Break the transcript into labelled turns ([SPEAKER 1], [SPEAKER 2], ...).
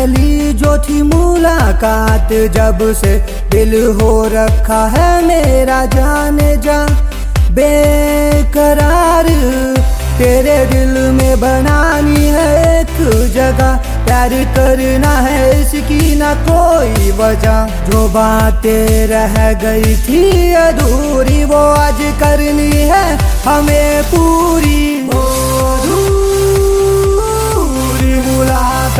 [SPEAKER 1] पहली जो थी मुलाकात, जब से दिल हो रखा है मेरा जाने जा बेकरार। तेरे दिल में बनानी है एक जगह, प्यार करना है इसकी ना कोई वजह। जो बातें रह गई थी अधूरी वो आज करनी है हमें पूरी।